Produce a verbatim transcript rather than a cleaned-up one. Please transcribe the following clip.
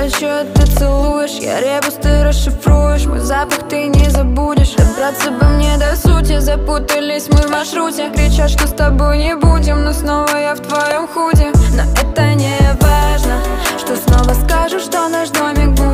за счет ты целуешь, я ребус, ты расшифруешь, мой запах ты не забудешь. Добраться бы мне до сути, запутались мы в маршруте. Кричат, что с тобой не будем, но снова я в твоем худе. Но это не важно, что снова скажу, что наш домик будет